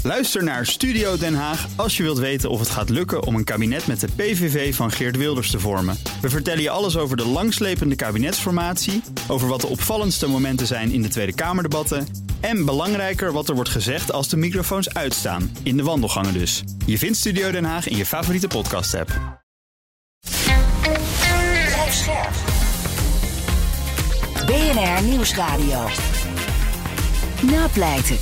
Luister naar Studio Den Haag als je wilt weten of het gaat lukken om een kabinet met de PVV van Geert Wilders te vormen. We vertellen je alles over de langslepende kabinetsformatie, over wat de opvallendste momenten zijn in de Tweede Kamerdebatten en belangrijker wat er wordt gezegd als de microfoons uitstaan, in de wandelgangen dus. Je vindt Studio Den Haag in je favoriete podcast-app. BNR Nieuwsradio. Napleiten.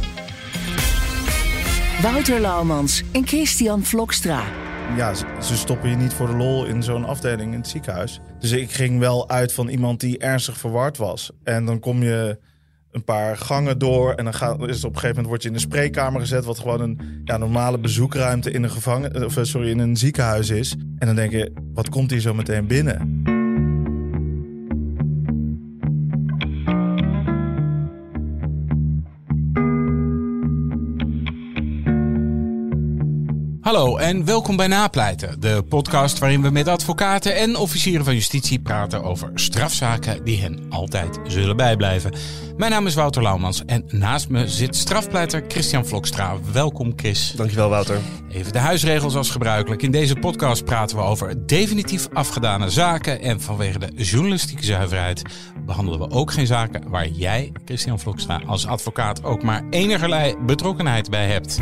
Wouter Laumans en Christian Vlokstra. Ja, ze stoppen je niet voor de lol in zo'n afdeling in het ziekenhuis. Dus ik ging wel uit van iemand die ernstig verward was. En dan kom je een paar gangen door en dan is het op een gegeven moment word je in een spreekkamer gezet, wat gewoon een normale bezoekruimte in in een ziekenhuis is. En dan denk je, wat komt hier zo meteen binnen? Hallo en welkom bij Napleiten, de podcast waarin we met advocaten en officieren van justitie praten over strafzaken die hen altijd zullen bijblijven. Mijn naam is Wouter Laumans en naast me zit strafpleiter Christian Vlokstra. Welkom Chris. Dankjewel Wouter. Even de huisregels als gebruikelijk. In deze podcast praten we over definitief afgedane zaken en vanwege de journalistieke zuiverheid behandelen we ook geen zaken waar jij, Christian Vlokstra, als advocaat ook maar enigerlei betrokkenheid bij hebt.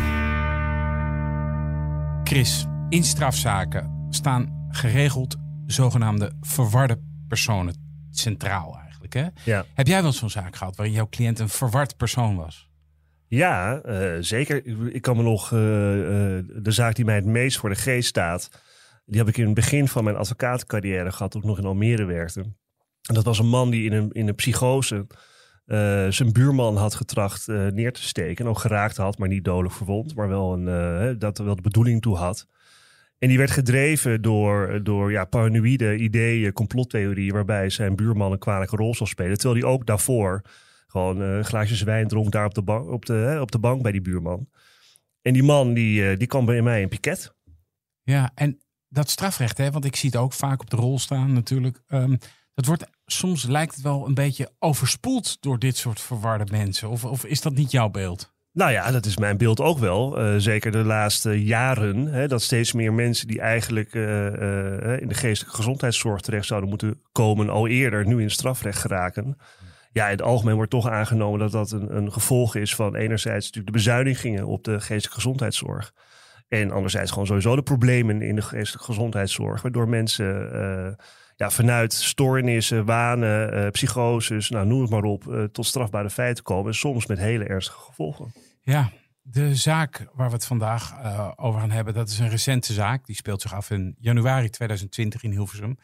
Chris, in strafzaken staan geregeld zogenaamde verwarde personen centraal eigenlijk. Hè? Ja. Heb jij wel zo'n zaak gehad waarin jouw cliënt een verward persoon was? Ja, zeker. Ik kan me nog de zaak die mij het meest voor de geest staat, die heb ik in het begin van mijn advocatencarrière gehad, toen ik nog in Almere werkte. En dat was een man die in een psychose zijn buurman had getracht neer te steken. En ook geraakt had, maar niet dodelijk verwond. Maar wel dat er wel de bedoeling toe had. En die werd gedreven door paranoïde ideeën, complottheorieën, waarbij zijn buurman een kwalijke rol zal spelen. Terwijl hij ook daarvoor gewoon glaasjes wijn dronk daar op de bank bij die buurman. En die man die kwam bij mij in piket. Ja, en dat strafrecht, hè, want ik zie het ook vaak op de rol staan natuurlijk. Dat wordt soms lijkt het wel een beetje overspoeld door dit soort verwarde mensen. Of is dat niet jouw beeld? Nou ja, dat is mijn beeld ook wel. Zeker de laatste jaren. Dat steeds meer mensen die eigenlijk in de geestelijke gezondheidszorg terecht zouden moeten komen, al eerder nu in strafrecht geraken. Ja, in het algemeen wordt toch aangenomen dat dat een gevolg is van enerzijds natuurlijk de bezuinigingen op de geestelijke gezondheidszorg. En anderzijds gewoon sowieso de problemen in de geestelijke gezondheidszorg. Waardoor mensen vanuit stoornissen, wanen, psychoses, noem het maar op, tot strafbare feiten komen. En soms met hele ernstige gevolgen. Ja, de zaak waar we het vandaag over gaan hebben, dat is een recente zaak. Die speelt zich af in januari 2020 in Hilversum.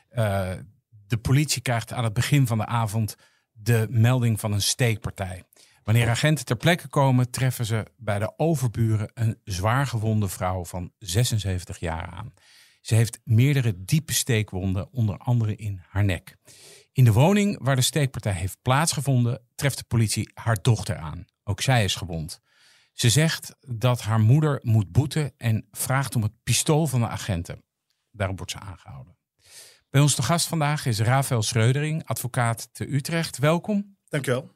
De politie krijgt aan het begin van de avond de melding van een steekpartij. Wanneer agenten ter plekke komen, treffen ze bij de overburen een zwaargewonde vrouw van 76 jaar aan. Ze heeft meerdere diepe steekwonden, onder andere in haar nek. In de woning waar de steekpartij heeft plaatsgevonden, treft de politie haar dochter aan. Ook zij is gewond. Ze zegt dat haar moeder moet boeten en vraagt om het pistool van de agenten. Daarop wordt ze aangehouden. Bij ons te gast vandaag is Rafael Schreudering, advocaat te Utrecht. Welkom. Dankjewel.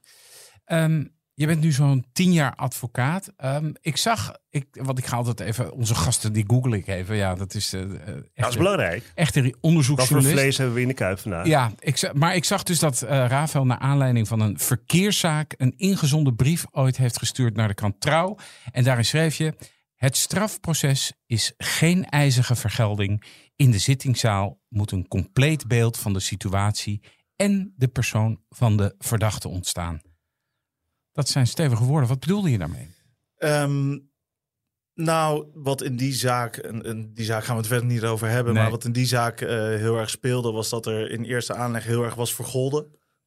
Je bent nu zo'n 10 jaar advocaat. Ik ga altijd even, onze gasten die google ik even. Ja, dat is dat is belangrijk. Echt een onderzoeksjournalist. Wat voor vlees hebben we in de kuip vandaag? Ja, ik zag dus dat Rafael naar aanleiding van een verkeerszaak een ingezonden brief ooit heeft gestuurd naar de krant Trouw. En daarin schreef je: het strafproces is geen ijzige vergelding. In de zittingszaal moet een compleet beeld van de situatie en de persoon van de verdachte ontstaan. Dat zijn stevige woorden. Wat bedoelde je daarmee? Wat in die zaak, en die zaak gaan we het verder niet over hebben, maar wat in die zaak heel erg speelde, was dat er in eerste aanleg heel erg was vergolden.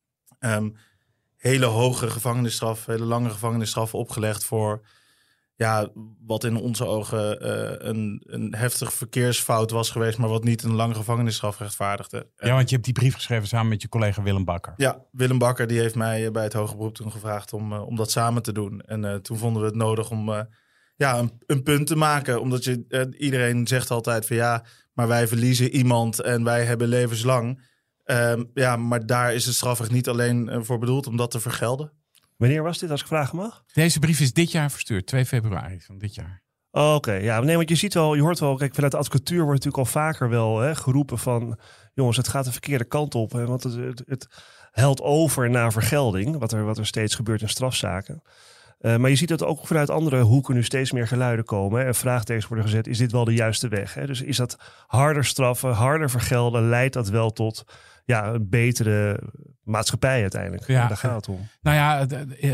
Hele hoge gevangenisstraf, hele lange gevangenisstraf opgelegd voor wat in onze ogen een heftig verkeersfout was geweest, maar wat niet een lange gevangenisstraf rechtvaardigde. Ja, want je hebt die brief geschreven samen met je collega Willem Bakker. Ja, Willem Bakker die heeft mij bij het hoger beroep toen gevraagd om dat samen te doen. En toen vonden we het nodig om een punt te maken. Omdat iedereen zegt altijd van maar wij verliezen iemand en wij hebben levenslang. Maar daar is het strafrecht niet alleen voor bedoeld om dat te vergelden. Wanneer was dit, als ik vragen mag? Deze brief is dit jaar verstuurd, 2 februari van dit jaar. Oh, oké. Ja, nee, want je hoort wel, kijk, vanuit de advocatuur wordt natuurlijk al vaker wel geroepen van, jongens, het gaat de verkeerde kant op. Hè, want het helt over naar vergelding, wat er steeds gebeurt in strafzaken. Maar je ziet dat ook vanuit andere hoeken nu steeds meer geluiden komen. Hè, en vraagtekens worden gezet, is dit wel de juiste weg? Hè? Dus is dat harder straffen, harder vergelden, leidt dat wel tot een betere maatschappij uiteindelijk? Ja, daar gaat het om. Nou ja,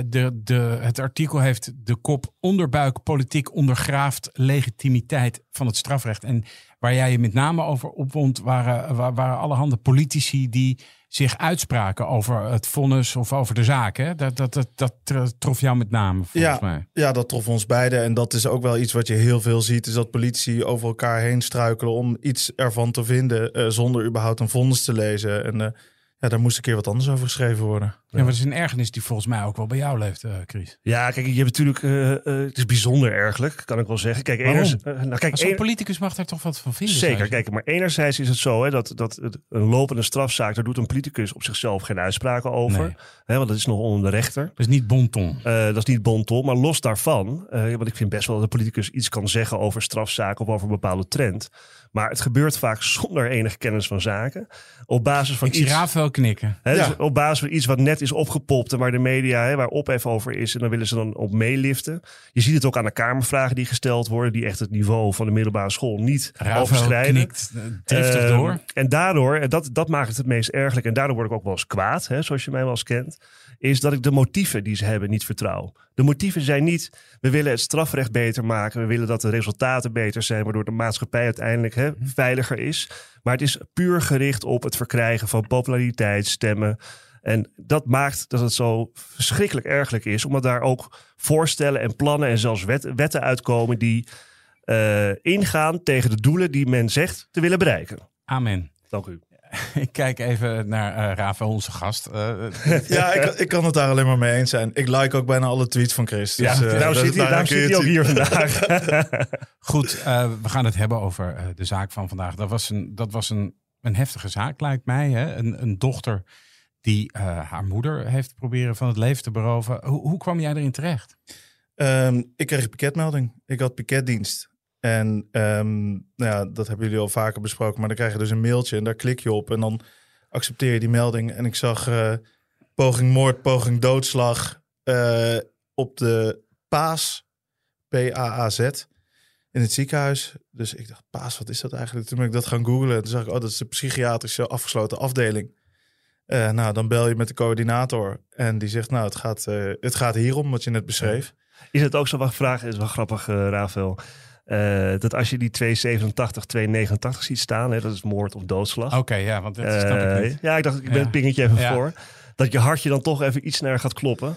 het artikel heeft de kop onderbuik politiek ondergraaft legitimiteit van het strafrecht. En waar jij je met name over opwond, waren allerhande politici die zich uitspraken over het vonnis of over de zaak. Hè? Dat trof jou met name, volgens mij. Ja, dat trof ons beiden. En dat is ook wel iets wat je heel veel ziet. Is dat politici over elkaar heen struikelen om iets ervan te vinden zonder überhaupt een vonnis te lezen. En daar moest een keer wat anders over geschreven worden. Ja, maar het is een ergernis die volgens mij ook wel bij jou leeft, Chris. Ja, kijk, je hebt natuurlijk, het is bijzonder ergelijk, kan ik wel zeggen. Kijk, zo'n politicus mag daar toch wat van vinden? Zeker, kijk, maar enerzijds is het zo dat een lopende strafzaak, daar doet een politicus op zichzelf geen uitspraken over. Nee. Hè, want dat is nog onder de rechter. Dat is niet bon ton. Dat is niet bon ton, maar los daarvan, want ik vind best wel dat een politicus iets kan zeggen over strafzaken of over een bepaalde trend. Maar het gebeurt vaak zonder enige kennis van zaken. Op basis van ik zie Rafael knikken. Dus op basis van iets wat net is opgepopt en waar de media, waar ophef over is. En dan willen ze dan op meeliften. Je ziet het ook aan de Kamervragen die gesteld worden. Die echt het niveau van de middelbare school niet overschrijden. Knikt driftig door. En daardoor, en dat maakt het meest ergelijk. En daardoor word ik ook wel eens kwaad, zoals je mij wel eens kent. Is dat ik de motieven die ze hebben niet vertrouw. De motieven zijn niet, we willen het strafrecht beter maken. We willen dat de resultaten beter zijn. Waardoor de maatschappij uiteindelijk veiliger is. Maar het is puur gericht op het verkrijgen van populariteit, stemmen. En dat maakt dat het zo verschrikkelijk ergelijk is. Omdat daar ook voorstellen en plannen en zelfs wetten uitkomen die ingaan tegen de doelen die men zegt te willen bereiken. Amen. Dank u. Ik kijk even naar Rafael, onze gast. Ja, ik kan het daar alleen maar mee eens zijn. Ik like ook bijna alle tweets van Chris. Dus, daarom zit hij ook hier vandaag. Goed, we gaan het hebben over de zaak van vandaag. Dat was een heftige zaak, lijkt mij. Hè? Een dochter die haar moeder heeft proberen van het leven te beroven. Hoe kwam jij erin terecht? Ik kreeg een piketmelding. Ik had piketdienst. En dat hebben jullie al vaker besproken. Maar dan krijg je dus een mailtje en daar klik je op. En dan accepteer je die melding. En ik zag poging moord, poging doodslag op de PAAZ. P-A-A-Z. In het ziekenhuis. Dus ik dacht, PAAZ, wat is dat eigenlijk? Toen ben ik dat gaan googlen. Toen zag ik, dat is de psychiatrische afgesloten afdeling. Dan bel je met de coördinator. En die zegt, het gaat hierom, wat je net beschreef. Is het ook zo, wat vraag is wel grappig, Rafael. Dat als je die 287, 289 ziet staan, dat is moord of doodslag. Oké, ja, want dat snap ik niet. Ja, ik dacht, ik ben het pingetje even voor. Dat je hartje dan toch even iets sneller gaat kloppen.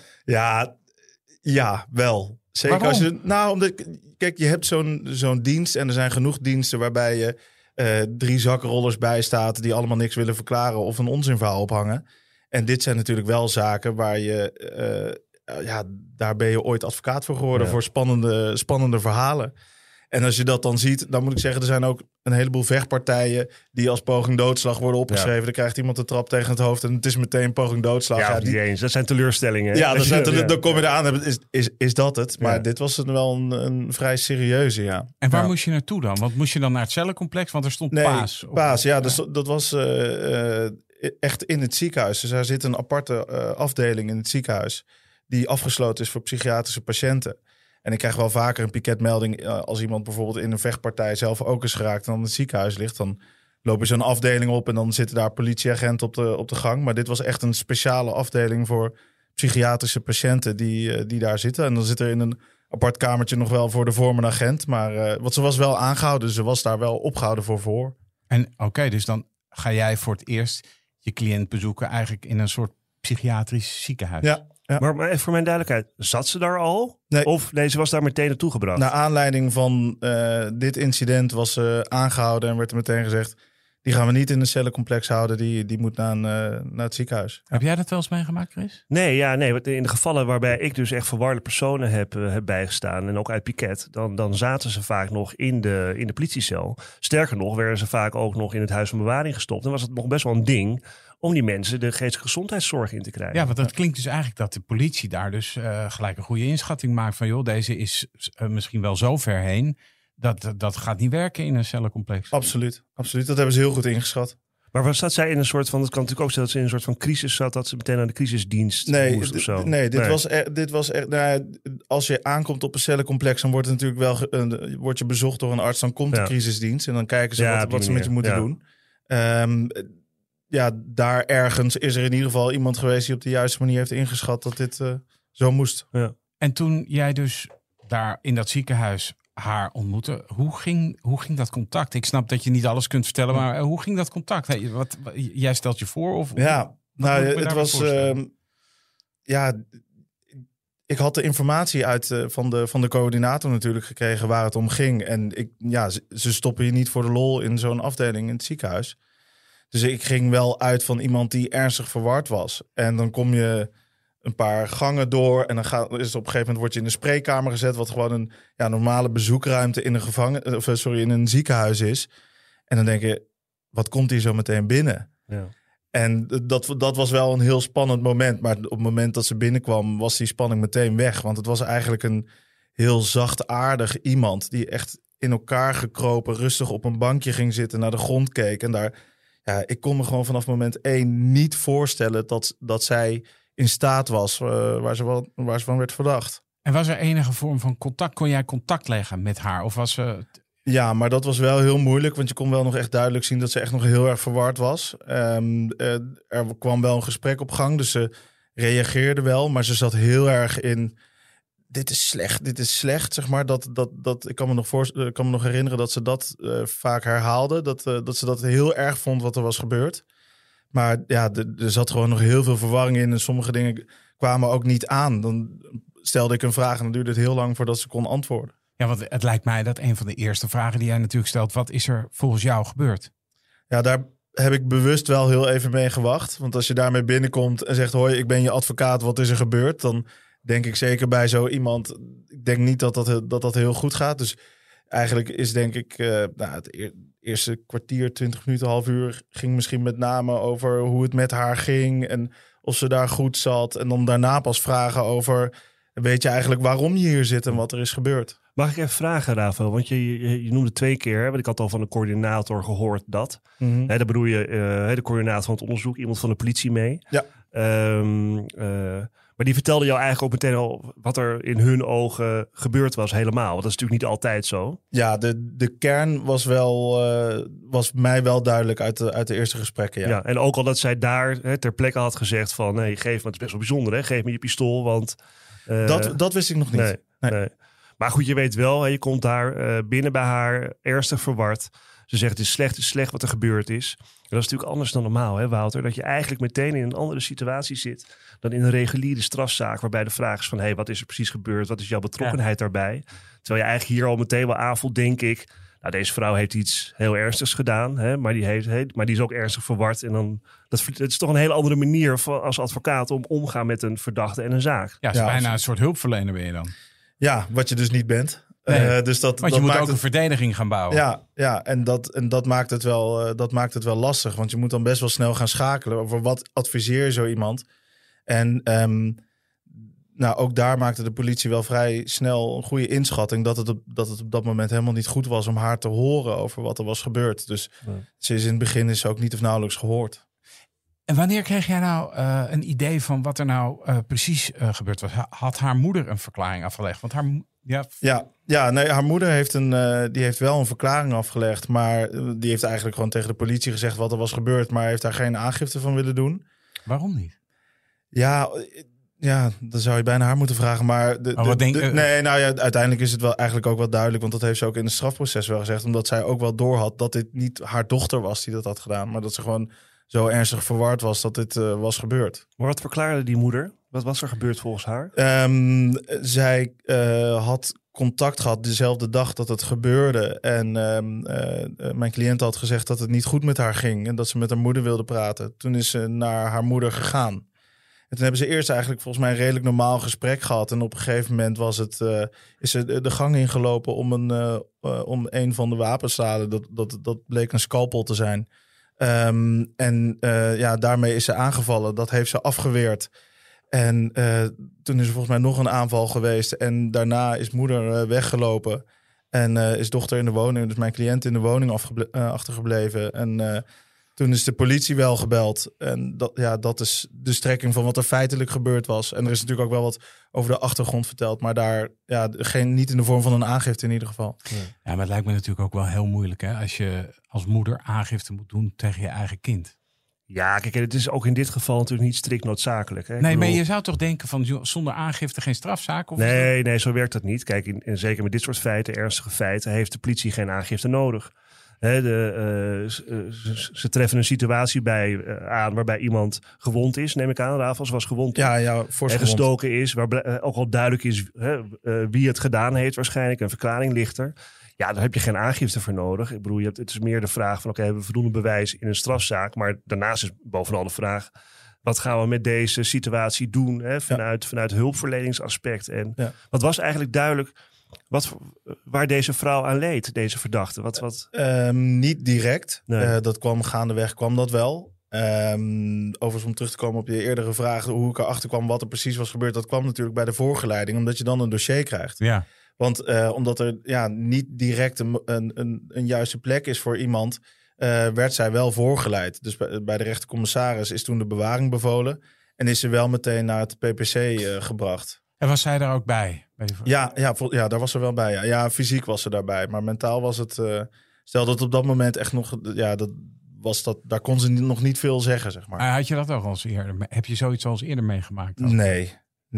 Ja, wel. Zeker. Waarom? Omdat, kijk, je hebt zo'n dienst en er zijn genoeg diensten waarbij je 3 zakkenrollers bij staat die allemaal niks willen verklaren of een onzinverhaal ophangen. En dit zijn natuurlijk wel zaken waar je, daar ben je ooit advocaat voor geworden voor spannende verhalen. En als je dat dan ziet, dan moet ik zeggen, er zijn ook een heleboel vechtpartijen die als poging doodslag worden opgeschreven. Dan krijgt iemand de trap tegen het hoofd en het is meteen poging doodslag. Ja, niet eens. Dat zijn teleurstellingen. Ja, dan kom je eraan. Is dat het? Maar dit was wel een vrij serieuze, ja. En waar moest je naartoe dan? Want moest je dan naar het cellencomplex? Want er stond PAAZ. PAAZ, dus dat was echt in het ziekenhuis. Dus daar zit een aparte afdeling in het ziekenhuis die afgesloten is voor psychiatrische patiënten. En ik krijg wel vaker een piketmelding als iemand bijvoorbeeld in een vechtpartij zelf ook is geraakt en dan in het ziekenhuis ligt. Dan lopen ze een afdeling op en dan zitten daar politieagenten op de gang. Maar dit was echt een speciale afdeling voor psychiatrische patiënten die daar zitten. En dan zit er in een apart kamertje nog wel voor de vormende agent. Maar want ze was wel aangehouden, dus ze was daar wel opgehouden voor. En oké, dus dan ga jij voor het eerst je cliënt bezoeken eigenlijk in een soort psychiatrisch ziekenhuis. Ja. Maar voor mijn duidelijkheid, zat ze daar al? Nee. Of ze was daar meteen naartoe gebracht? Naar aanleiding van dit incident was ze aangehouden en werd er meteen gezegd, die gaan we niet in een cellencomplex houden, die moet naar het ziekenhuis. Heb jij dat wel eens meegemaakt, Chris? Nee, in de gevallen waarbij ik dus echt verwarde personen heb bijgestaan en ook uit piket, dan zaten ze vaak nog in de politiecel. Sterker nog, werden ze vaak ook nog in het huis van bewaring gestopt. Dan was het nog best wel een ding om die mensen de geestelijke gezondheidszorg in te krijgen. Ja, want dat klinkt dus eigenlijk dat de politie daar dus gelijk een goede inschatting maakt van, joh, deze is misschien wel zo ver heen. Dat gaat niet werken in een cellencomplex. Absoluut. Dat hebben ze heel goed ingeschat. Maar zat zij in een soort van, het kan natuurlijk ook zijn dat ze in een soort van crisis zat, dat ze meteen aan de crisisdienst moest of zo? Nee, dit was echt. Als je aankomt op een cellencomplex, dan wordt het natuurlijk wel wordt je bezocht door een arts, dan komt de crisisdienst en dan kijken ze wat ze met je moeten doen. Daar ergens is er in ieder geval iemand geweest die op de juiste manier heeft ingeschat dat dit zo moest. Ja. En toen jij dus daar in dat ziekenhuis haar ontmoeten. Hoe ging dat contact? Ik snap dat je niet alles kunt vertellen, maar hoe ging dat contact? Hey, jij stelt je voor? Of, het was... ik had de informatie van de coördinator natuurlijk gekregen waar het om ging. En ze stoppen je niet voor de lol in zo'n afdeling in het ziekenhuis. Dus ik ging wel uit van iemand die ernstig verward was. En dan kom je een paar gangen door en dan is het op een gegeven moment word je in een spreekkamer gezet, wat gewoon een normale bezoekruimte in in een ziekenhuis is. En dan denk je, wat komt hier zo meteen binnen? Ja. En dat was wel een heel spannend moment. Maar op het moment dat ze binnenkwam, was die spanning meteen weg. Want het was eigenlijk een heel zachtaardig iemand die echt in elkaar gekropen, rustig op een bankje ging zitten, naar de grond keek. En daar, ik kon me gewoon vanaf moment 1 niet voorstellen dat zij in staat was waar ze van werd verdacht. En was er enige vorm van contact? Kon jij contact leggen met haar? Of was ze... Ja, maar dat was wel heel moeilijk. Want je kon wel nog echt duidelijk zien dat ze echt nog heel erg verward was. Er kwam wel een gesprek op gang. Dus ze reageerde wel. Maar ze zat heel erg in... Dit is slecht, zeg maar. Ik kan me nog herinneren dat ze dat vaak herhaalde. Dat ze dat heel erg vond wat er was gebeurd. Maar ja, er zat gewoon nog heel veel verwarring in. En sommige dingen kwamen ook niet aan. Dan stelde ik een vraag en dan duurde het heel lang voordat ze kon antwoorden. Ja, want het lijkt mij dat een van de eerste vragen die jij natuurlijk stelt, wat is er volgens jou gebeurd? Ja, daar heb ik bewust wel heel even mee gewacht. Want als je daarmee binnenkomt en zegt, hoi, ik ben je advocaat, wat is er gebeurd? Dan denk ik zeker bij zo iemand, ik denk niet dat heel goed gaat. Dus eigenlijk is denk ik, het eerste kwartier, 20 minuten, half uur ging misschien met name over hoe het met haar ging en of ze daar goed zat. En dan daarna pas vragen over, weet je eigenlijk waarom je hier zit en wat er is gebeurd? Mag ik even vragen, Rafael? Want je noemde 2 keer, want ik had al van de coördinator gehoord dat. Mm-hmm. Daar bedoel je de coördinator van het onderzoek, iemand van de politie mee. Ja. Maar die vertelde jou eigenlijk ook meteen al wat er in hun ogen gebeurd was helemaal. Want dat is natuurlijk niet altijd zo. Ja, de kern was mij wel duidelijk uit de eerste gesprekken. Ja. En ook al dat zij daar ter plekke had gezegd van, nee, geef me, het is best wel bijzonder, hè? Geef me je pistool, want... Dat wist ik nog niet. Nee. Maar goed, je weet wel, je komt daar binnen bij haar, ernstig verward. Ze zegt, het is slecht wat er gebeurd is. En dat is natuurlijk anders dan normaal, hè, Wouter? Dat je eigenlijk meteen in een andere situatie zit dan in een reguliere strafzaak, waarbij de vraag is van, wat is er precies gebeurd? Wat is jouw betrokkenheid daarbij? Terwijl je eigenlijk hier al meteen wel aanvoelt, denk ik, deze vrouw heeft iets heel ernstigs gedaan, hè, maar die is ook ernstig verward. En dan, dat is toch een hele andere manier als advocaat om omgaan met een verdachte en een zaak. Ja, bijna een soort hulpverlener ben je dan. Ja, wat je dus niet bent. Nee, dus want je moet ook een verdediging gaan bouwen. Ja, en dat maakt het wel lastig. Want je moet dan best wel snel gaan schakelen over wat adviseer je zo iemand. En ook daar maakte de politie wel vrij snel een goede inschatting dat het op dat moment helemaal niet goed was om haar te horen over wat er was gebeurd. Dus ze is in het begin ook niet of nauwelijks gehoord. En wanneer kreeg jij nou een idee van wat er nou precies gebeurd was? Had haar moeder een verklaring afgelegd? Want haar moeder heeft wel een verklaring afgelegd, maar die heeft eigenlijk gewoon tegen de politie gezegd wat er was gebeurd, maar heeft daar geen aangifte van willen doen. Waarom niet? Ja, dan zou je bijna haar moeten vragen. Maar uiteindelijk is het wel eigenlijk ook wel duidelijk, want dat heeft ze ook in het strafproces wel gezegd, omdat zij ook wel doorhad dat dit niet haar dochter was die dat had gedaan, maar dat ze gewoon zo ernstig verward was dat dit was gebeurd. Maar wat verklaarde die moeder? Wat was er gebeurd volgens haar? Zij had contact gehad dezelfde dag dat het gebeurde. En mijn cliënt had gezegd dat het niet goed met haar ging. En dat ze met haar moeder wilde praten. Toen is ze naar haar moeder gegaan. En toen hebben ze eerst eigenlijk volgens mij een redelijk normaal gesprek gehad. En op een gegeven moment is ze de gang ingelopen om een van de wapenstalen. Dat bleek een scalpel te zijn. Daarmee is ze aangevallen. Dat heeft ze afgeweerd. En toen is er volgens mij nog een aanval geweest. En daarna is moeder weggelopen. En is dochter in de woning, dus mijn cliënt in de woning achtergebleven. En toen is de politie wel gebeld. En dat is de strekking van wat er feitelijk gebeurd was. En er is natuurlijk ook wel wat over de achtergrond verteld. Maar daar niet in de vorm van een aangifte in ieder geval. Ja, maar het lijkt me natuurlijk ook wel heel moeilijk, hè, als je als moeder aangifte moet doen tegen je eigen kind. Ja, kijk, het is ook in dit geval natuurlijk niet strikt noodzakelijk. Hè? Nee, maar je zou toch denken van zonder aangifte geen strafzaak? Of nee, zo werkt dat niet. Kijk, en zeker met dit soort feiten, ernstige feiten, heeft de politie geen aangifte nodig. Ze treffen een situatie aan waarbij iemand gewond is, neem ik aan. Rafals was gewond. Ja, fors gestoken is, waar ook al duidelijk is wie het gedaan heeft waarschijnlijk. Een verklaring ligt er. Ja, daar heb je geen aangifte voor nodig. Ik bedoel, het is meer de vraag van hebben we voldoende bewijs in een strafzaak. Maar daarnaast is bovenal de vraag, wat gaan we met deze situatie doen vanuit hulpverleningsaspect. En wat was eigenlijk duidelijk waar deze vrouw aan leed, deze verdachte? Niet direct. Nee. Dat kwam gaandeweg, kwam dat wel. Overigens om terug te komen op je eerdere vraag, hoe ik erachter kwam wat er precies was gebeurd. Dat kwam natuurlijk bij de voorgeleiding, omdat je dan een dossier krijgt. Ja. Want omdat er niet direct een juiste plek is voor iemand, werd zij wel voorgeleid. Dus bij de rechtercommissaris is toen de bewaring bevolen en is ze wel meteen naar het PPC gebracht. En was zij daar ook bij? Ja, daar was ze wel bij. Ja, fysiek was ze daarbij. Maar mentaal was het... stel dat op dat moment echt nog... daar kon ze nog niet veel zeggen, zeg maar. Had je dat ook al eens eerder? Heb je zoiets al eens eerder meegemaakt? Nee.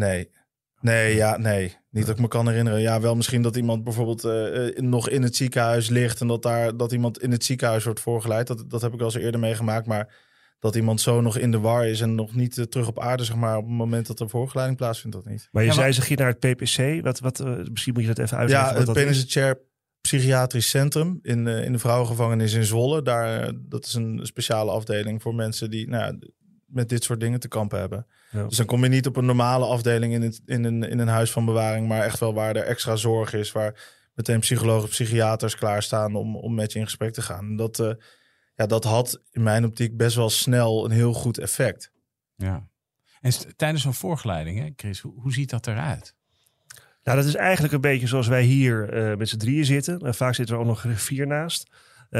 Niet dat ik me kan herinneren. Ja, wel misschien dat iemand bijvoorbeeld nog in het ziekenhuis ligt... en dat iemand in het ziekenhuis wordt voorgeleid. Dat heb ik wel eens eerder meegemaakt, maar... dat iemand zo nog in de war is en nog niet terug op aarde, zeg maar, op het moment dat er voorgeleiding plaatsvindt, dat niet. Maar je zei, ze ging naar het PPC. Misschien moet je dat even uitleggen. Ja, het Penitentiair Psychiatrisch Centrum in de vrouwengevangenis in Zwolle. Dat is een speciale afdeling voor mensen die met dit soort dingen te kampen hebben. Ja. Dus dan kom je niet op een normale afdeling in een huis van bewaring, maar echt wel waar er extra zorg is, waar meteen psychologen, psychiaters klaarstaan om met je in gesprek te gaan. Dat had in mijn optiek best wel snel een heel goed effect. Ja. En tijdens zo'n voorgeleiding, hè, Chris, hoe ziet dat eruit? Nou, dat is eigenlijk een beetje zoals wij hier met z'n drieën zitten. Vaak zit er ook nog 4 naast.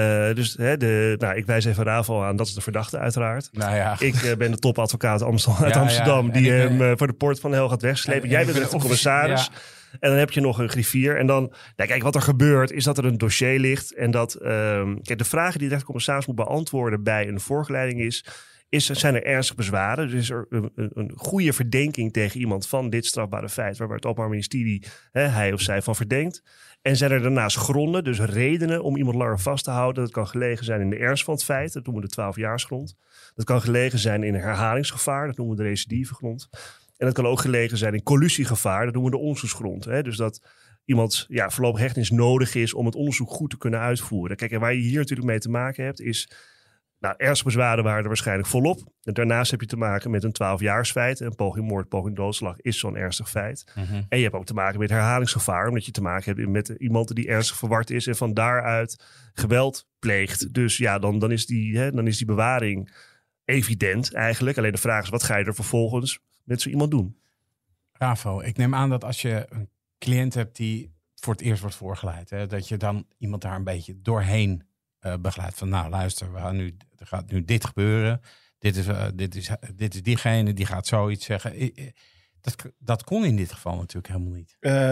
Ik wijs even Ravel aan, dat is de verdachte uiteraard. Nou ja. Ik ben de topadvocaat uit Amsterdam die hem voor de poort van de hel gaat wegslepen. Jij bent de commissaris. Ja. En dan heb je nog een griffier. En dan, kijk, wat er gebeurt is dat er een dossier ligt. En dat de vragen die de rechtercommissaris moet beantwoorden bij een voorgeleiding zijn er ernstig bezwaren. Dus is er een goede verdenking tegen iemand van dit strafbare feit, waar het Openbaar Ministerie hij of zij van verdenkt. En zijn er daarnaast gronden, dus redenen om iemand langer vast te houden. Dat kan gelegen zijn in de ernst van het feit, dat noemen we de 12-jaarsgrond. Dat kan gelegen zijn in herhalingsgevaar, dat noemen we de recidivegrond. En dat kan ook gelegen zijn in collusiegevaar, dat noemen we de onderzoeksgrond. Dus dat iemand voorlopig hechtenis nodig is om het onderzoek goed te kunnen uitvoeren. Kijk, en waar je hier natuurlijk mee te maken hebt is, ernstige bezwaren waren er waarschijnlijk volop. En daarnaast heb je te maken met een 12-jaarsfeit. Een poging moord, poging doodslag is zo'n ernstig feit. Mm-hmm. En je hebt ook te maken met herhalingsgevaar, omdat je te maken hebt met iemand die ernstig verward is en van daaruit geweld pleegt. Dus dan is die bewaring evident eigenlijk. Alleen de vraag is, wat ga je er vervolgens met zo iemand doen? Ravo, ik neem aan dat als je een cliënt hebt die voor het eerst wordt voorgeleid, dat je dan iemand daar een beetje doorheen begeleidt. Van luister, er gaat nu dit gebeuren. Dit is diegene, die gaat zoiets zeggen. Dat kon in dit geval natuurlijk helemaal niet.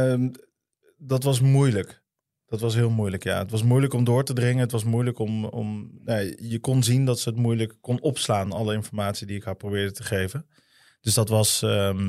Dat was moeilijk. Dat was heel moeilijk, ja. Het was moeilijk om door te dringen. Het was moeilijk je kon zien dat ze het moeilijk kon opslaan, alle informatie die ik haar probeerde te geven. Dus dat was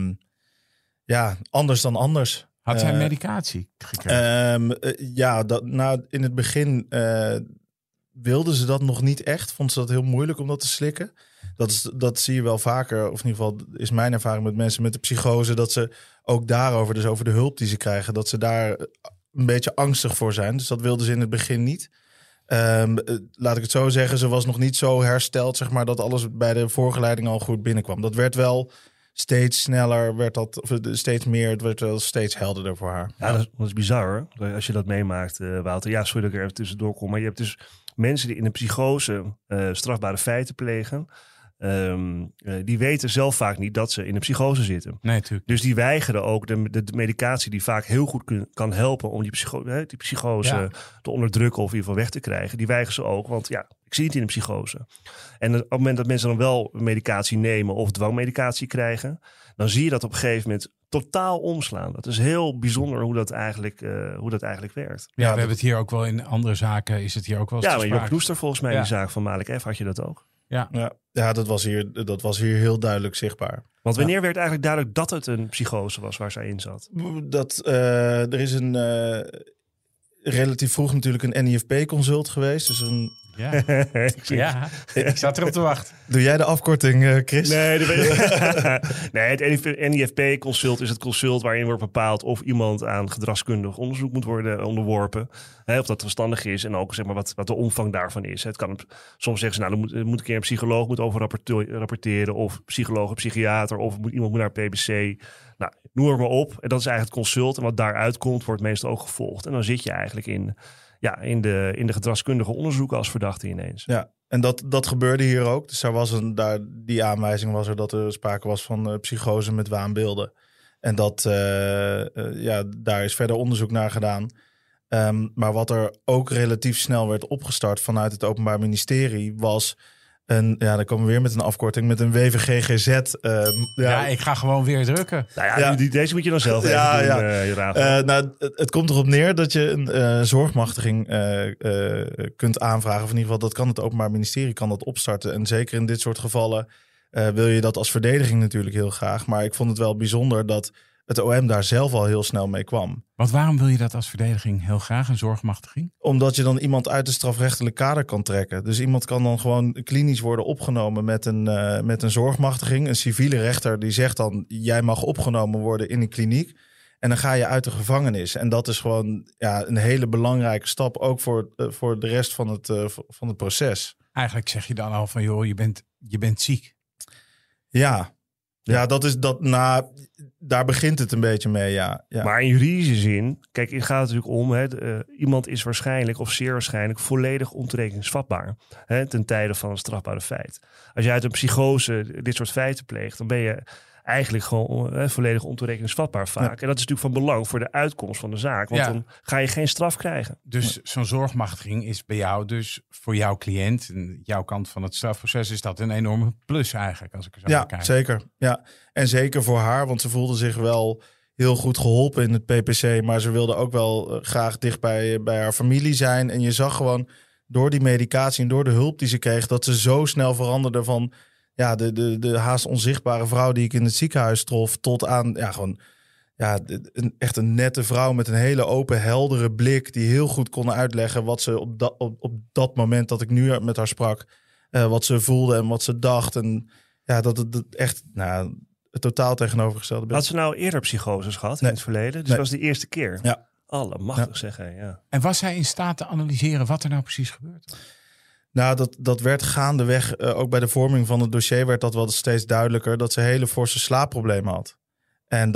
anders dan anders. Had zij medicatie gekregen? In het begin wilde ze dat nog niet echt. Vond ze dat heel moeilijk om dat te slikken. Dat zie je wel vaker, of in ieder geval is mijn ervaring met mensen met de psychose, dat ze ook daarover, dus over de hulp die ze krijgen, dat ze daar een beetje angstig voor zijn. Dus dat wilde ze in het begin niet. Laat ik het zo zeggen, ze was nog niet zo hersteld, zeg maar, dat alles bij de voorgeleiding al goed binnenkwam. Dat werd wel steeds sneller, steeds meer, het werd wel steeds helderder voor haar. Ja, dat is bizar hoor, als je dat meemaakt, Wouter. Ja, sorry dat ik er even tussendoor kom, maar je hebt dus mensen die in een psychose strafbare feiten plegen, die weten zelf vaak niet dat ze in een psychose zitten. Nee, natuurlijk. Dus die weigeren ook de medicatie die vaak heel goed kan helpen om die psychose te onderdrukken of in ieder geval weg te krijgen. Die weigeren ze ook, want ik zit niet in een psychose. En op het moment dat mensen dan wel medicatie nemen of dwangmedicatie krijgen, dan zie je dat op een gegeven moment totaal omslaan. Dat is heel bijzonder hoe dat eigenlijk werkt. Ja, we hebben het hier ook wel in andere zaken, is het hier ook wel eens te maar sprake. Jörg Kloester volgens mij, die zaak van Malik F. had je dat ook. Ja, dat was hier heel duidelijk zichtbaar. Want wanneer werd eigenlijk duidelijk dat het een psychose was waar zij in zat? Er is relatief vroeg natuurlijk een NIFP-consult geweest. Dus Ik zat erop te wachten. Doe jij de afkorting, Chris? Nee, het NIFP-consult is het consult waarin wordt bepaald of iemand aan gedragskundig onderzoek moet worden onderworpen. Of dat verstandig is en ook zeg maar, wat de omvang daarvan is. Het kan soms zeggen ze, er moet een keer een psycholoog over rapporteren, of psycholoog, psychiater, of iemand moet naar PBC. Nou, noem het maar op. En dat is eigenlijk het consult. En wat daaruit komt, wordt meestal ook gevolgd. En dan zit je eigenlijk in de gedragskundige onderzoeken als verdachte ineens. Ja, en dat gebeurde hier ook. Dus die aanwijzing was er dat er sprake was van psychose met waanbeelden. En daar is verder onderzoek naar gedaan. Maar wat er ook relatief snel werd opgestart vanuit het Openbaar Ministerie was dan komen we weer met een afkorting, met een WVGGZ. Ik ga gewoon weer drukken. Deze moet je dan zelf even doen. Het komt erop neer dat je een zorgmachtiging kunt aanvragen. Of in ieder geval, dat kan het Openbaar Ministerie kan dat opstarten. En zeker in dit soort gevallen wil je dat als verdediging natuurlijk heel graag. Maar ik vond het wel bijzonder dat het OM daar zelf al heel snel mee kwam. Want waarom wil je dat als verdediging heel graag, een zorgmachtiging? Omdat je dan iemand uit het strafrechtelijk kader kan trekken. Dus iemand kan dan gewoon klinisch worden opgenomen met een zorgmachtiging. Een civiele rechter die zegt dan, jij mag opgenomen worden in een kliniek. En dan ga je uit de gevangenis. En dat is gewoon een hele belangrijke stap, ook voor de rest van het proces. Eigenlijk zeg je dan al van, joh, je bent ziek. Ja, daar begint het een beetje mee, ja. Maar in juridische zin, kijk, het gaat natuurlijk om, iemand is waarschijnlijk of zeer waarschijnlijk volledig ontoerekeningsvatbaar ten tijde van een strafbare feit. Als je uit een psychose dit soort feiten pleegt, dan ben je eigenlijk gewoon volledig ontoerekeningsvatbaar vaak. Ja. En dat is natuurlijk van belang voor de uitkomst van de zaak, want dan ga je geen straf krijgen. Dus zo'n zorgmachtiging is bij jou dus voor jouw cliënt, en jouw kant van het strafproces, is dat een enorme plus eigenlijk, als ik er zo naar kijk. Zeker. Ja, en zeker voor haar, want ze voelde zich wel heel goed geholpen in het PPC, maar ze wilde ook wel graag dicht bij haar familie zijn. En je zag gewoon door die medicatie en door de hulp die ze kreeg, dat ze zo snel veranderde van de haast onzichtbare vrouw die ik in het ziekenhuis trof, tot aan echt een nette vrouw met een hele open, heldere blik, die heel goed kon uitleggen wat ze op dat moment dat ik nu met haar sprak, wat ze voelde en wat ze dacht. En dat het echt het totaal tegenovergestelde beeld. Had ze nou eerder psychoses gehad in het verleden? Dus dat was de eerste keer? Ja. Allemachtig zeggen, ja. En was zij in staat te analyseren wat er nou precies gebeurt? Nou, dat werd gaandeweg, ook bij de vorming van het dossier werd dat wel steeds duidelijker, dat ze hele forse slaapproblemen had. En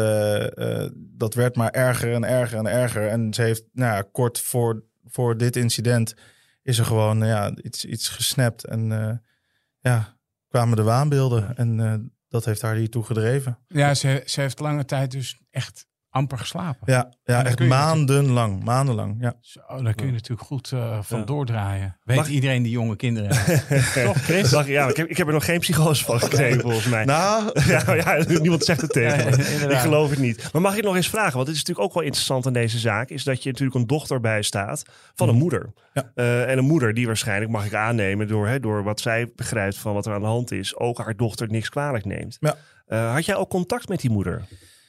dat werd maar erger en erger en erger. En ze heeft, kort voor dit incident is er gewoon iets gesnapt. En kwamen de waanbeelden. En dat heeft haar hiertoe gedreven. Ja, ze heeft lange tijd dus echt amper geslapen. Ja echt maandenlang. Ja. Zo, daar kun je natuurlijk goed van doordraaien. Weet iedereen die jonge kinderen Toch, Chris? Ik heb er nog geen psychose van gekregen, volgens mij. Niemand zegt het tegen me. Ik geloof het niet. Maar mag ik nog eens vragen, want dit is natuurlijk ook wel interessant aan deze zaak, is dat je natuurlijk een dochter bijstaat van een moeder. Ja. En een moeder die waarschijnlijk, mag ik aannemen, door wat zij begrijpt van wat er aan de hand is, ook haar dochter niks kwalijk neemt. Ja. Had jij ook contact met die moeder?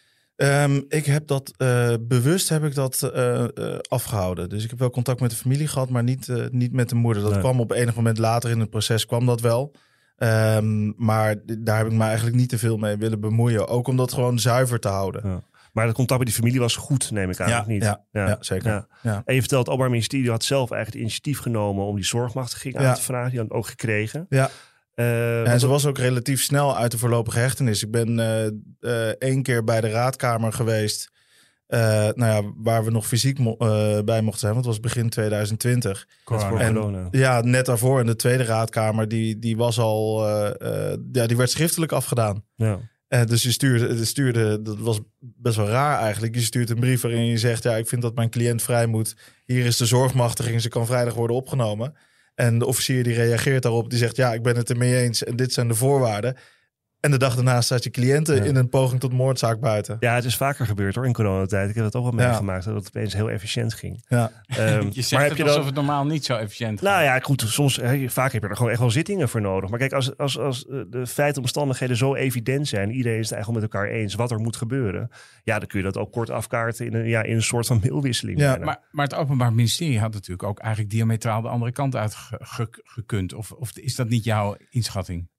Ik heb dat bewust afgehouden. Dus ik heb wel contact met de familie gehad, maar niet met de moeder. Dat kwam op enig moment later in het proces, kwam dat wel. Maar daar heb ik me eigenlijk niet te veel mee willen bemoeien. Ook om dat gewoon zuiver te houden. Ja. Maar het contact met die familie was goed, neem ik aan, of niet? Ja, zeker. Ja. Ja. En je vertelt, het Openbaar Ministerie had zelf eigenlijk het initiatief genomen om die zorgmachtiging aan te vragen. Die had ook gekregen. Ja. En ze was ook relatief snel uit de voorlopige hechtenis. Ik ben 1 keer bij de raadkamer geweest Waar we nog fysiek bij mochten zijn. Want het was begin 2020. Corona. Ja, net daarvoor. En de tweede raadkamer, die was al... die werd schriftelijk afgedaan. Ja. Dus je stuurde, dat was best wel raar eigenlijk. Je stuurt een brief waarin je zegt... ik vind dat mijn cliënt vrij moet. Hier is de zorgmachtiging, ze kan vrijdag worden opgenomen. En de officier die reageert daarop, die zegt... ik ben het ermee eens en dit zijn de voorwaarden. En de dag daarna staat je cliënten in een poging tot moordzaak buiten. Ja, het is vaker gebeurd hoor in coronatijd. Ik heb het ook wel meegemaakt dat het opeens heel efficiënt ging. Ja. Je zegt het alsof het normaal niet zo efficiënt gaat. Nou ja, goed, soms, vaak heb je er gewoon echt wel zittingen voor nodig. Maar kijk, als de feiten en omstandigheden zo evident zijn... iedereen is het eigenlijk met elkaar eens wat er moet gebeuren... ja, dan kun je dat ook kort afkaarten in een soort van mailwisseling. Ja, maar het Openbaar Ministerie had natuurlijk ook eigenlijk diametraal de andere kant uit gekund. Of is dat niet jouw inschatting?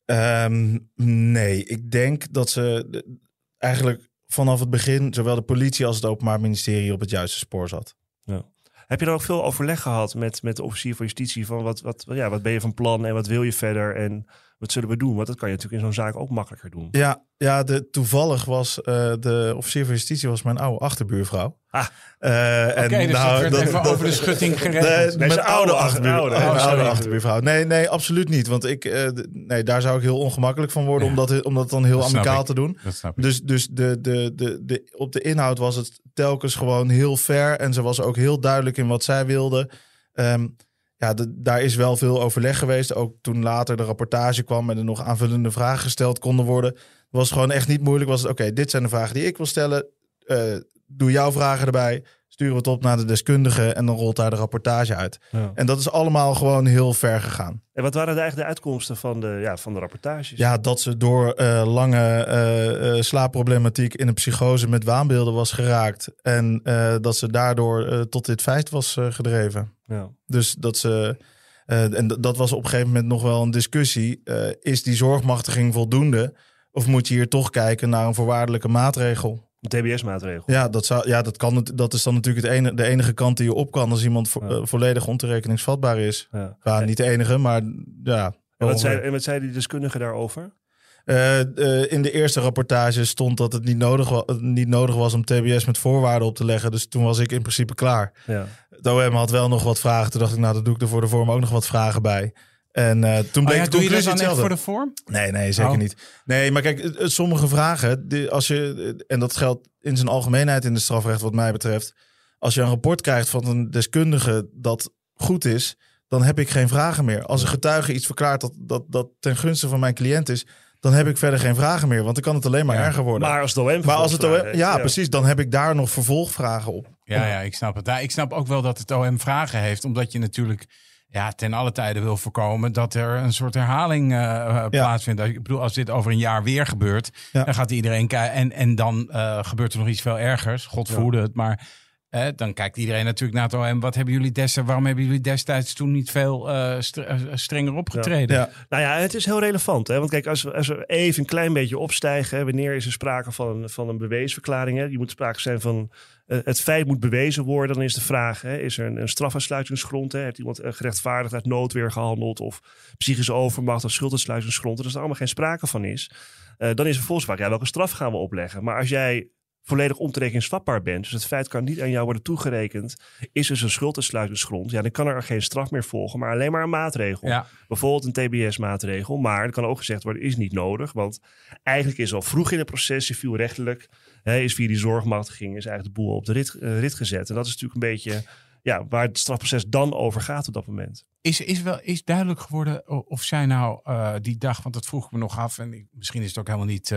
Nee, ik denk dat ze eigenlijk vanaf het begin... zowel de politie als het Openbaar Ministerie op het juiste spoor zat. Ja. Heb je dan ook veel overleg gehad met de officier van justitie... van wat ben je van plan en wat wil je verder en wat zullen we doen? Want dat kan je natuurlijk in zo'n zaak ook makkelijker doen. Ja, toevallig was de officier van justitie was mijn oude achterbuurvrouw. Dus dat werd even over de schutting geregeld. Mijn oude achterbuurvrouw. Nee, absoluut niet. Want daar zou ik heel ongemakkelijk van worden... om dat dan heel amicaal te doen. Dus op de inhoud was het telkens gewoon heel fair... en ze was ook heel duidelijk in wat zij wilde... daar is wel veel overleg geweest. Ook toen later de rapportage kwam... en er nog aanvullende vragen gesteld konden worden... was het gewoon echt niet moeilijk. Was het oké, dit zijn de vragen die ik wil stellen. Doe jouw vragen erbij. Sturen we het op naar de deskundige... en dan rolt daar de rapportage uit. Ja. En dat is allemaal gewoon heel ver gegaan. En wat waren eigenlijk de uitkomsten van de rapportages? Ja, dat ze door lange slaapproblematiek... in een psychose met waanbeelden was geraakt. En dat ze daardoor tot dit feit was gedreven. Ja. Dus dat ze... en dat was op een gegeven moment nog wel een discussie. Is die zorgmachtiging voldoende? Of moet je hier toch kijken naar een voorwaardelijke maatregel? Een TBS-maatregel? Ja, dat kan. Dat is dan natuurlijk de enige kant die je op kan... als iemand volledig ontoerekeningsvatbaar is. Ja, niet de enige, maar ja. En wat zei die deskundige daarover? In de eerste rapportage stond dat het niet nodig was om TBS met voorwaarden op te leggen. Dus toen was ik in principe klaar. Ja. Het OM had wel nog wat vragen. Toen dacht ik, dat doe ik er voor de vorm ook nog wat vragen bij. En toen bleek de conclusie hetzelfde. Echt voor de vorm? Nee, zeker niet. Nee, maar kijk, sommige vragen, en dat geldt in zijn algemeenheid in de strafrecht wat mij betreft. Als je een rapport krijgt van een deskundige dat goed is, dan heb ik geen vragen meer. Als een getuige iets verklaart dat ten gunste van mijn cliënt is, dan heb ik verder geen vragen meer. Want dan kan het alleen maar erger worden. Maar als het OM precies, dan heb ik daar nog vervolgvraasvragen op. Ja, ik snap het. Ik snap ook wel dat het OM vragen heeft, omdat je natuurlijk ten alle tijde wil voorkomen dat er een soort herhaling plaatsvindt. Ik bedoel, als dit over een jaar weer gebeurt, dan gaat iedereen kijken. En dan gebeurt er nog iets veel ergers. God voerde het, maar dan kijkt iedereen natuurlijk naar het OM. Waarom hebben jullie destijds toen niet veel strenger opgetreden? Ja. Nou ja, het is heel relevant. Hè? Want kijk, als we even een klein beetje opstijgen, wanneer is er sprake van een beweesverklaring? Hè? Die moet sprake zijn van het feit moet bewezen worden. Dan is de vraag, is er een strafuitsluitingsgrond? Hè? Heeft iemand gerechtvaardigd uit noodweer gehandeld? Of psychische overmacht of schulduitsluitingsgrond? Als er allemaal geen sprake van is, dan is vervolgens vaak, welke straf gaan we opleggen? Maar als jij volledig ontoerekeningsvatbaar bent, dus het feit kan niet aan jou worden toegerekend, is dus een schulduitsluitingsgrond, dan kan er geen straf meer volgen, maar alleen maar een maatregel. Ja. Bijvoorbeeld een TBS-maatregel, maar er kan ook gezegd worden, is niet nodig, want eigenlijk is al vroeg in het proces civielrechtelijk, is via die zorgmachtiging, is eigenlijk de boel op de rit gezet. En dat is natuurlijk een beetje waar het strafproces dan over gaat op dat moment. Is duidelijk geworden of zij die dag, want dat vroeg ik me nog af, en misschien is het ook helemaal niet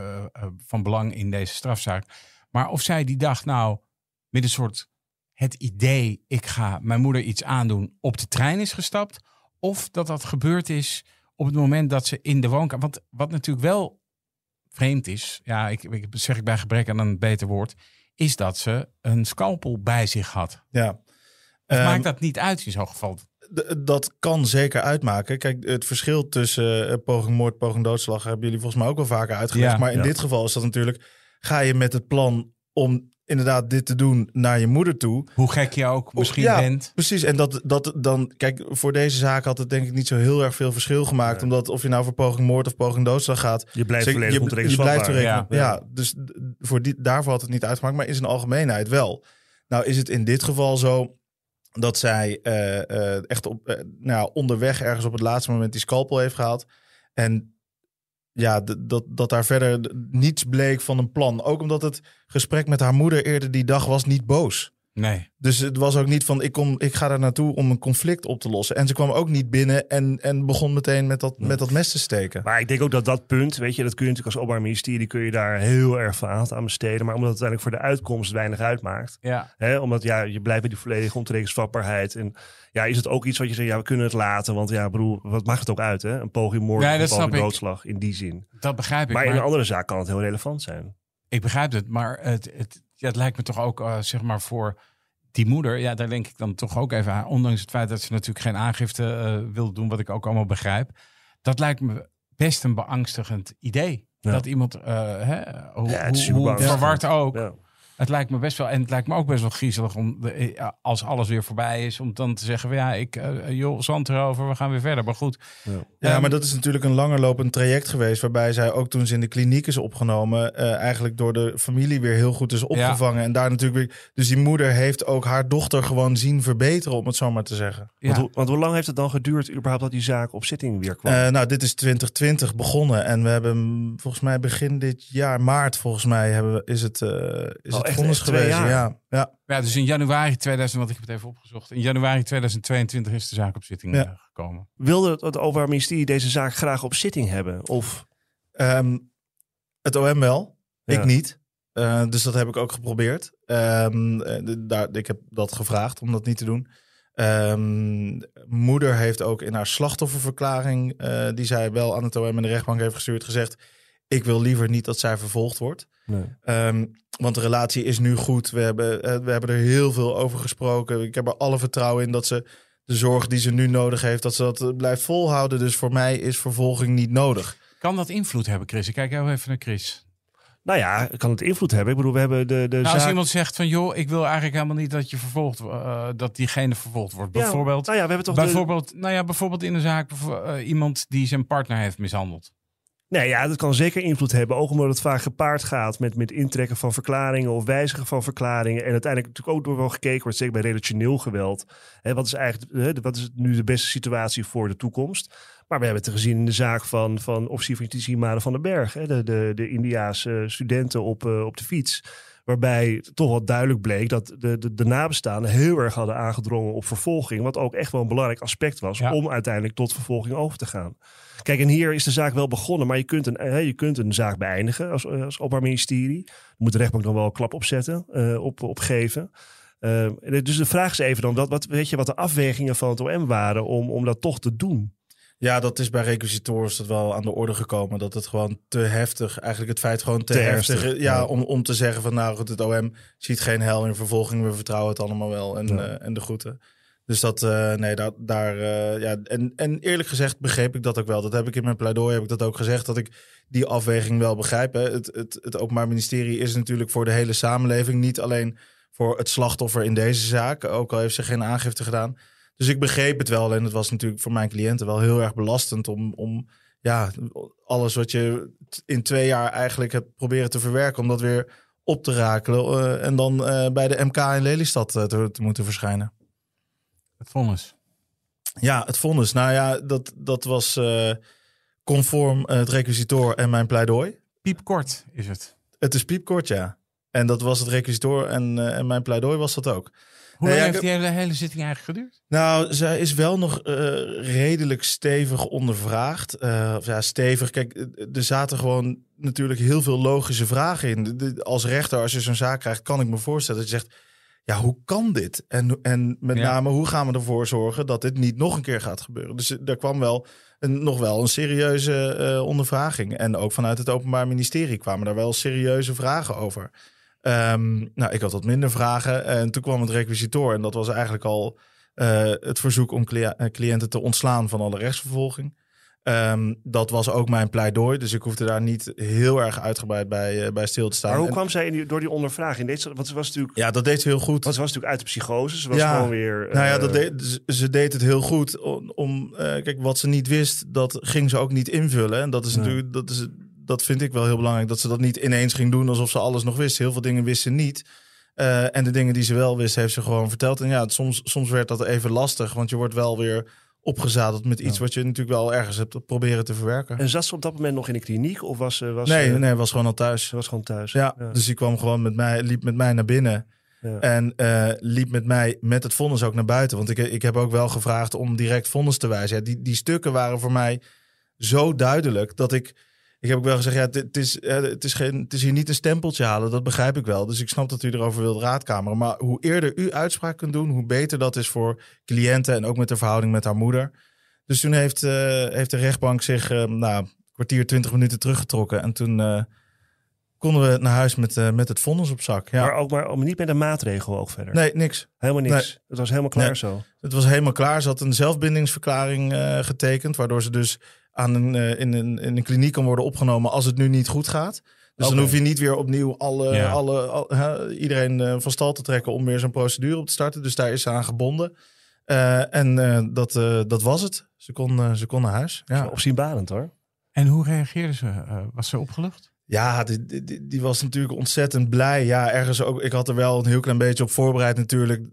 van belang in deze strafzaak, maar of zij die dag met een soort het idee, ik ga mijn moeder iets aandoen, op de trein is gestapt, of dat gebeurd is op het moment dat ze in de woonkamer, want wat natuurlijk wel vreemd is, ik zeg bij gebrek aan een beter woord, is dat ze een scalpel bij zich had. Ja. Maakt dat niet uit in zo'n geval? Dat kan zeker uitmaken. Kijk, het verschil tussen poging moord, poging doodslag hebben jullie volgens mij ook wel vaker uitgelegd. Maar in dit geval is dat natuurlijk, ga je met het plan om inderdaad dit te doen naar je moeder toe. Hoe gek je ook misschien bent. Precies. En dat dan, kijk, voor deze zaak had het denk ik niet zo heel erg veel verschil gemaakt. Nee. Omdat of je nou voor poging moord of poging doodslag gaat. Je blijft volledig onterekeningsvatbaar. Ja. Dus daarvoor had het niet uitgemaakt, maar in zijn algemeenheid wel. Nou is het in dit geval zo dat zij echt onderweg ergens op het laatste moment die scalpel heeft gehaald. En ja, dat daar verder niets bleek van een plan. Ook omdat het gesprek met haar moeder eerder die dag was niet boos. Nee. Dus het was ook niet van ik ga daar naartoe om een conflict op te lossen. En ze kwam ook niet binnen en begon meteen met dat mes te steken. Maar ik denk ook dat punt, weet je, dat kun je natuurlijk als Openbaar Ministerie kun je daar heel erg veel aandacht aan besteden. Maar omdat het uiteindelijk voor de uitkomst weinig uitmaakt. Ja. Omdat je blijft bij die volledige onterekeningsvatbaarheid. En ja, is het ook iets wat je zegt, we kunnen het laten. Want ja, broer, wat maakt het ook uit, hè? Een poging moord of een poging doodslag in die zin. Dat begrijp ik. Maar in een andere zaak kan het heel relevant zijn. Ik begrijp het, maar het lijkt me toch ook, zeg maar, voor die moeder. Ja, daar denk ik dan toch ook even aan. Ondanks het feit dat ze natuurlijk geen aangifte wil doen, wat ik ook allemaal begrijp. Dat lijkt me best een beangstigend idee. Ja. Dat iemand, hoe verward ook. Ja. Het lijkt me best wel, en het lijkt me ook best wel griezelig om als alles weer voorbij is, om dan te zeggen, zand erover, we gaan weer verder. Maar goed. Ja, maar dat is natuurlijk een langerlopend traject geweest, waarbij zij ook toen ze in de kliniek is opgenomen, eigenlijk door de familie weer heel goed is opgevangen. Ja. En daar natuurlijk weer, dus die moeder heeft ook haar dochter gewoon zien verbeteren, om het zo maar te zeggen. Ja. Want hoe lang heeft het dan geduurd überhaupt dat die zaak op zitting weer kwam? Dit is 2020 begonnen en we hebben volgens mij begin dit jaar, maart volgens mij, is het vonnis geweest. Ja, dus in januari 2000, wat ik heb het even opgezocht. In januari 2022 is de zaak op zitting gekomen. Wilde het Openbaar Ministerie deze zaak graag op zitting hebben? Of? Het OM wel, ik niet. Dus dat heb ik ook geprobeerd. Ik heb dat gevraagd om dat niet te doen. Moeder heeft ook in haar slachtofferverklaring, die zij wel aan het OM en de rechtbank heeft gestuurd, gezegd: ik wil liever niet dat zij vervolgd wordt. Nee. Want de relatie is nu goed. We hebben er heel veel over gesproken. Ik heb er alle vertrouwen in dat ze de zorg die ze nu nodig heeft, dat ze dat blijft volhouden. Dus voor mij is vervolging niet nodig. Kan dat invloed hebben, Chris? Ik kijk heel even naar Chris. Nou ja, kan het invloed hebben? Ik bedoel, we hebben de zaak... Als iemand zegt van, joh, ik wil eigenlijk helemaal niet dat je vervolgd, dat diegene vervolgd wordt. Bijvoorbeeld, we hebben toch bijvoorbeeld in de zaak iemand die zijn partner heeft mishandeld. Nee, ja, dat kan zeker invloed hebben. Ook omdat het vaak gepaard gaat met intrekken van verklaringen of wijzigen van verklaringen. En uiteindelijk natuurlijk ook door wel gekeken wordt, zeker bij relationeel geweld. Wat is nu de beste situatie voor de toekomst? Maar we hebben het gezien in de zaak van officier van justitie Mare van den Berg. De Indiaanse studenten op de fiets. Waarbij toch wel duidelijk bleek dat de nabestaanden heel erg hadden aangedrongen op vervolging. Wat ook echt wel een belangrijk aspect was om uiteindelijk tot vervolging over te gaan. Kijk, en hier is de zaak wel begonnen, maar je kunt een zaak beëindigen als Openbaar Ministerie. Daar moet de rechtbank dan wel een klap opzetten, opgeven. Dus de vraag is even dan, weet je wat de afwegingen van het OM waren om dat toch te doen? Ja, dat is bij requisitoren wel aan de orde gekomen. Dat het gewoon te heftig, eigenlijk het feit gewoon te heftig. Ja, om te zeggen van nou goed, het OM ziet geen hel in vervolging. We vertrouwen het allemaal wel en de groeten. Dus dat, en eerlijk gezegd begreep ik dat ook wel. Dat heb ik in mijn pleidooi ook gezegd, dat ik die afweging wel begrijp. Hè. Het Openbaar Ministerie is natuurlijk voor de hele samenleving, niet alleen voor het slachtoffer in deze zaak. Ook al heeft ze geen aangifte gedaan. Dus ik begreep het wel. En het was natuurlijk voor mijn cliënten wel heel erg belastend om alles wat je in 2 jaar eigenlijk hebt proberen te verwerken, om dat weer op te rakelen. En dan bij de MK in Lelystad te moeten verschijnen. Het vonnis. Ja, het vonnis. Nou ja, dat was conform het requisitoor en mijn pleidooi. Piepkort is het. Het is piepkort, ja. En dat was het requisitoor en mijn pleidooi was dat ook. Hoe lang heeft die hele zitting eigenlijk geduurd? Nou, zij is wel nog redelijk stevig ondervraagd. Stevig. Kijk, er zaten gewoon natuurlijk heel veel logische vragen in. Als rechter, als je zo'n zaak krijgt, kan ik me voorstellen dat je zegt, ja, hoe kan dit? En met name, hoe gaan we ervoor zorgen dat dit niet nog een keer gaat gebeuren? Dus er kwam nog wel een serieuze ondervraging. En ook vanuit het Openbaar Ministerie kwamen daar wel serieuze vragen over. Ik had wat minder vragen en toen kwam het requisitoor en dat was eigenlijk al het verzoek om cliënten te ontslaan van alle rechtsvervolging. Dat was ook mijn pleidooi. Dus ik hoefde daar niet heel erg uitgebreid bij stil te staan. Maar hoe kwam zij door die ondervraging? Want ze was natuurlijk... Ja, dat deed ze heel goed. Want ze was natuurlijk uit de psychose. Ze was gewoon weer... Ze deed het heel goed. Kijk, wat ze niet wist, dat ging ze ook niet invullen. En dat is natuurlijk... Dat vind ik wel heel belangrijk. Dat ze dat niet ineens ging doen alsof ze alles nog wist. Heel veel dingen wist ze niet. En de dingen die ze wel wist, heeft ze gewoon verteld. En ja, soms werd dat even lastig. Want je wordt wel weer opgezadeld met iets wat je natuurlijk wel ergens hebt proberen te verwerken. En zat ze op dat moment nog in de kliniek? Of was Nee, was gewoon al thuis. Ze was gewoon thuis. Ja. Dus die kwam gewoon liep met mij naar binnen. Ja. En liep met mij met het vonnis ook naar buiten. Want ik heb ook wel gevraagd om direct vonnis te wijzen. Ja, die stukken waren voor mij zo duidelijk dat ik heb ook wel gezegd, ja, het is hier niet een stempeltje halen. Dat begrijp ik wel. Dus ik snap dat u erover wilt raadkameren. Maar hoe eerder u uitspraak kunt doen, hoe beter dat is voor cliënten en ook met de verhouding met haar moeder. Dus toen heeft de rechtbank zich kwartier, 20 minuten teruggetrokken. En toen konden we naar huis met het vonnis op zak. Ja. Maar niet met een maatregel ook verder? Nee, niks. Helemaal niks? Nee. Het was helemaal klaar zo? Het was helemaal klaar. Ze had een zelfbindingsverklaring getekend, waardoor ze dus in een kliniek kan worden opgenomen als het nu niet goed gaat. Dus dan hoef je niet weer opnieuw iedereen van stal te trekken om weer zo'n procedure op te starten. Dus daar is ze aan gebonden. Dat was het. Ze kon naar huis. Ja. Opzienbarend hoor. En hoe reageerde ze? Was ze opgelucht? Ja, die was natuurlijk ontzettend blij. Ja, ergens ook. Ik had er wel een heel klein beetje op voorbereid natuurlijk.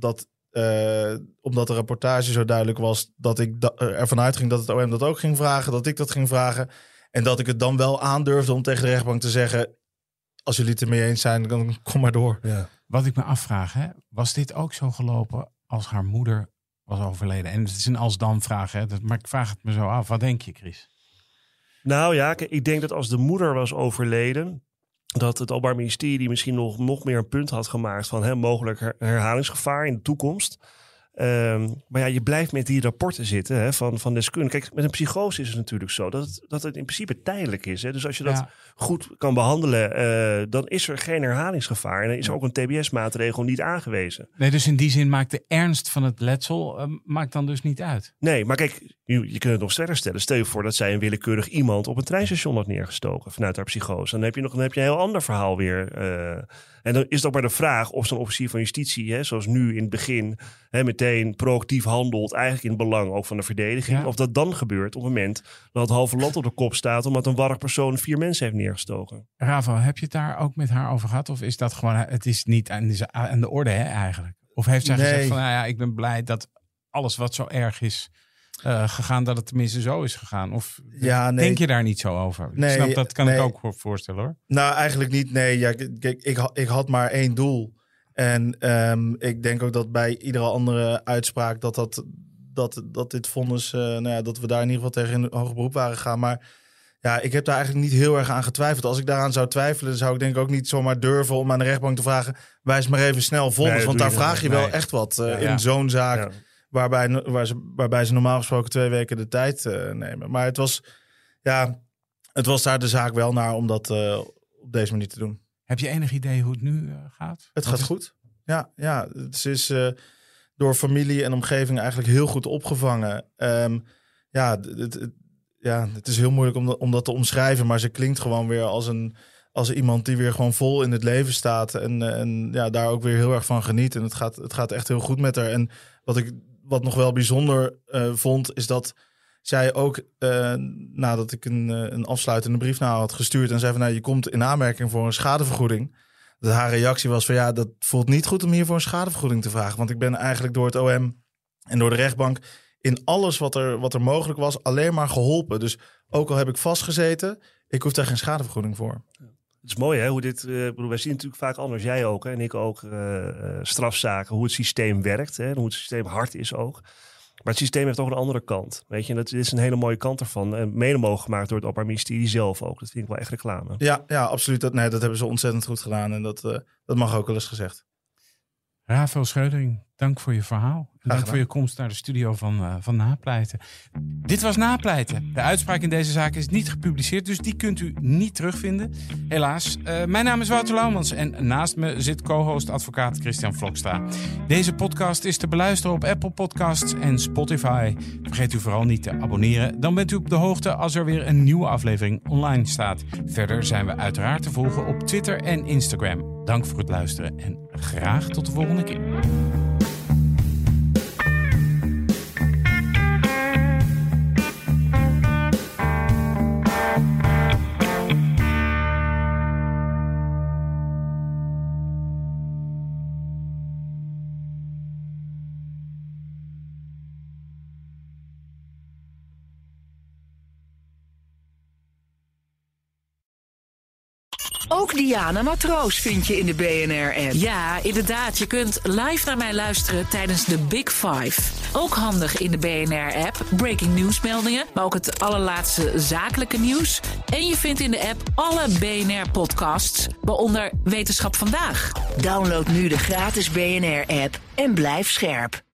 Omdat de rapportage zo duidelijk was, dat ik ervan uitging dat het OM dat ook ging vragen. Dat ik dat ging vragen. En dat ik het dan wel aandurfde om tegen de rechtbank te zeggen, als jullie het ermee eens zijn, dan kom maar door. Ja. Wat ik me afvraag, was dit ook zo gelopen als haar moeder was overleden? En het is een als-dan vraag, maar ik vraag het me zo af. Wat denk je, Chris? Nou ja, ik denk dat als de moeder was overleden, dat het Openbaar Ministerie misschien nog meer een punt had gemaakt van mogelijk herhalingsgevaar in de toekomst. Maar ja, je blijft met die rapporten zitten van deskundigen. Kijk, met een psychose is het natuurlijk zo dat het in principe tijdelijk is. Dus als je dat goed kan behandelen, dan is er geen herhalingsgevaar. En dan is er ook een TBS-maatregel niet aangewezen. Nee, dus in die zin maakt de ernst van het letsel maakt dan dus niet uit. Nee, maar kijk, je kunt het nog verder stellen. Stel je voor dat zij een willekeurig iemand op een treinstation had neergestoken vanuit haar psychose. Dan heb je een heel ander verhaal weer. En dan is het ook maar de vraag of zo'n officier van justitie, zoals nu in het begin, meteen proactief handelt, eigenlijk in het belang ook van de verdediging. Ja. Of dat dan gebeurt op het moment dat het halve land op de kop staat, omdat een warrig persoon 4 mensen heeft neergestoken. Ravo, heb je het daar ook met haar over gehad? Of is dat gewoon, het is niet aan de orde eigenlijk? Of heeft zij gezegd van, ik ben blij dat alles wat zo erg is gegaan, dat het tenminste zo is gegaan? Of denk je daar niet zo over? Nee, ik snap, dat kan ik ook voorstellen hoor. Nou, eigenlijk niet. Nee, ik had maar 1 doel. En ik denk ook dat bij iedere andere uitspraak dat dit vonnis, dat we daar in ieder geval tegen in hoger beroep waren gegaan. Maar ja, ik heb daar eigenlijk niet heel erg aan getwijfeld. Als ik daaraan zou twijfelen, zou ik denk ik ook niet zomaar durven om aan de rechtbank te vragen, wijs maar even snel vonnis. Nee, want daar vraag je wel echt wat in zo'n zaak. Ja. Waarbij ze normaal gesproken 2 weken de tijd nemen. Maar het was daar de zaak wel naar om dat op deze manier te doen. Heb je enig idee hoe het nu gaat? Het gaat goed. Ja, het is door familie en omgeving eigenlijk heel goed opgevangen. Het is heel moeilijk om dat te omschrijven. Maar ze klinkt gewoon weer als iemand die weer gewoon vol in het leven staat. En daar ook weer heel erg van geniet. En het gaat echt heel goed met haar. En wat nog wel bijzonder vond, is dat zij ook, nadat ik een afsluitende brief naar haar had gestuurd en zei van, je komt in aanmerking voor een schadevergoeding. Dat haar reactie was van, dat voelt niet goed om hier voor een schadevergoeding te vragen. Want ik ben eigenlijk door het OM en door de rechtbank in alles wat er mogelijk was alleen maar geholpen. Dus ook al heb ik vastgezeten, ik hoef daar geen schadevergoeding voor. Het is mooi hoe dit, wij zien natuurlijk vaak anders, jij ook en ik ook, strafzaken, hoe het systeem werkt, hoe het systeem hard is ook. Maar het systeem heeft ook een andere kant. Weet je, dat is een hele mooie kant ervan. Mede mogelijk gemaakt door het Openbaar Ministerie zelf ook. Dat vind ik wel echt reclame. Ja, absoluut. Dat hebben ze ontzettend goed gedaan. En dat mag ook wel eens gezegd. Ravo Scheudering, dank voor je verhaal. Dank voor je komst naar de studio van Napleiten. Dit was Napleiten. De uitspraak in deze zaak is niet gepubliceerd, dus die kunt u niet terugvinden. Helaas. Mijn naam is Wouter Laumans en naast me zit co-host advocaat Christian Vlokstra. Deze podcast is te beluisteren op Apple Podcasts en Spotify. Vergeet u vooral niet te abonneren. Dan bent u op de hoogte als er weer een nieuwe aflevering online staat. Verder zijn we uiteraard te volgen op Twitter en Instagram. Dank voor het luisteren en graag tot de volgende keer. Ook Diana Matroos vind je in de BNR-app. Ja, inderdaad. Je kunt live naar mij luisteren tijdens de Big Five. Ook handig in de BNR-app. Breaking nieuwsmeldingen, maar ook het allerlaatste zakelijke nieuws. En je vindt in de app alle BNR-podcasts, waaronder Wetenschap Vandaag. Download nu de gratis BNR-app en blijf scherp.